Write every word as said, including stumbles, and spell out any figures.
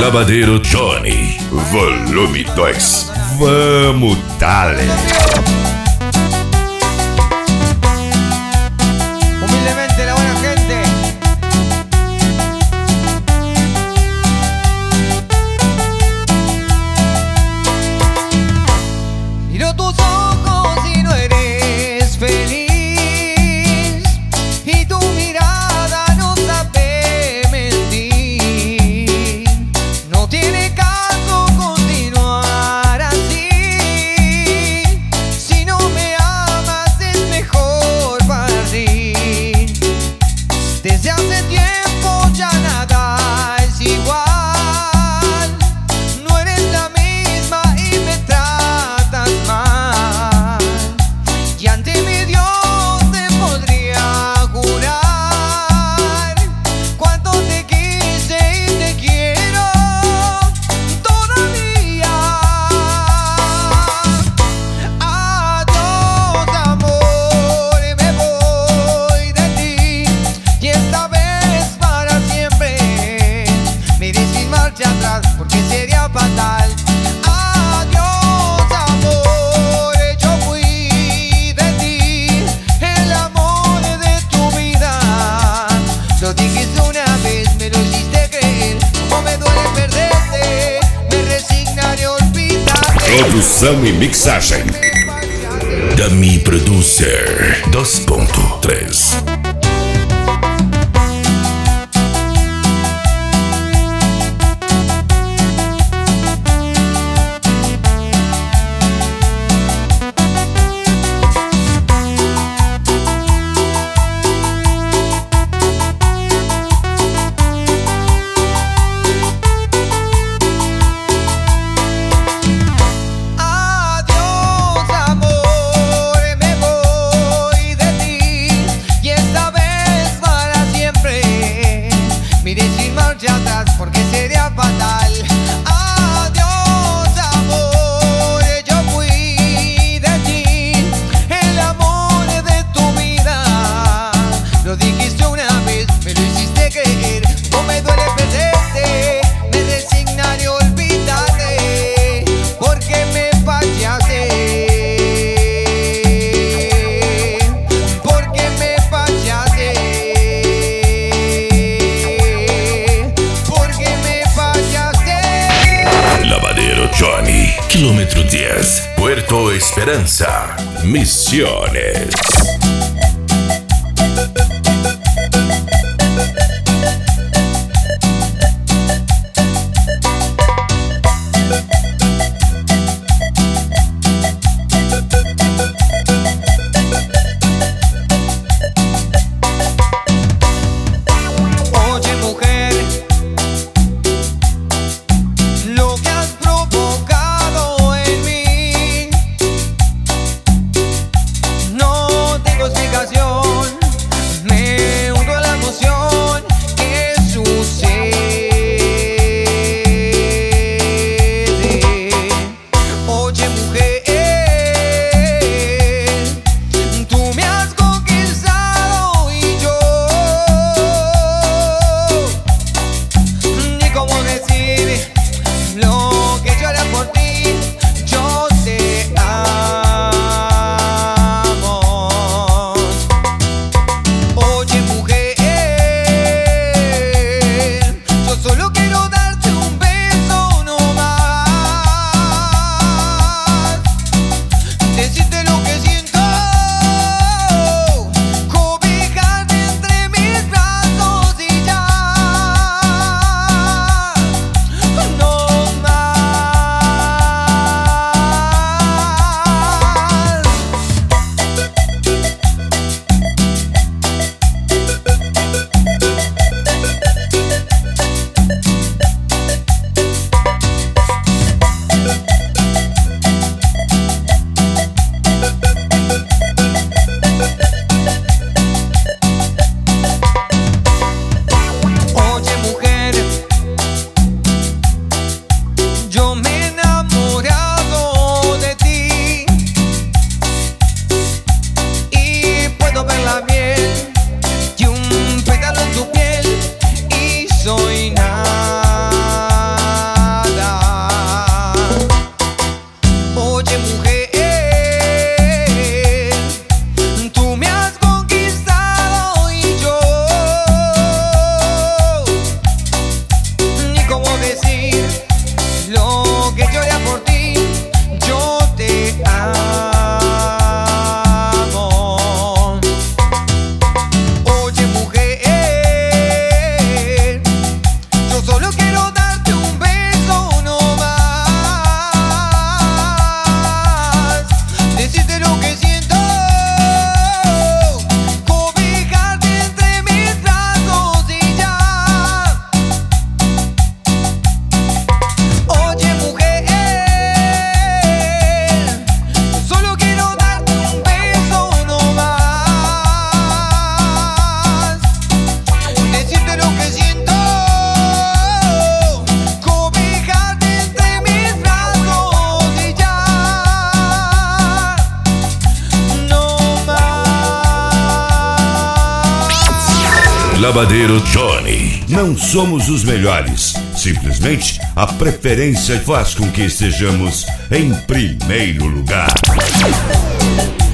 Lavadeiro Johnny, volume dois. Vamos, dale. Humildemente la buena gente. Miro tus ojos y no eres feliz, y tu mirada no sabe mentir. No tiene caso continuar así. Si no me amas es mejor partir. Desde hace tiempo ya nada es igual. No eres la misma y me tratas mal. Y ante mi Dios te podría jurar cuánto te quise y te quiero todavía. Adiós, amor, me voy de ti, y esta vez para siempre. Me iré sin marcha atrás porque sería fatal. Adiós, amor, yo fui de ti, el amor de tu vida. Lo dijiste una vez, me lo hiciste creer. Como me duele perderte, me resignaré a olvidarte. Produção e mixagem Dummy Producer dois ponto três. Adiós, amor, me voy de ti, y esta vez para siempre. Me iré sin marcha atrás porque sería fatal. Adiós, amor, yo fui de ti, el amor de tu vida. Lo dijiste una vez, me lo hiciste creer. No me duele perderte, me resignaré a olvidarte, porque me fallaste, porque me fallaste, porque me fallaste. Lavadeiro Johnny, quilômetro dez, Puerto Esperança, Misiones. Oye, mujer, lo que has provocado en mí no tengo explicación. Lavadeiro Johnny. Não somos os melhores, simplesmente a preferência faz com que estejamos em primeiro lugar.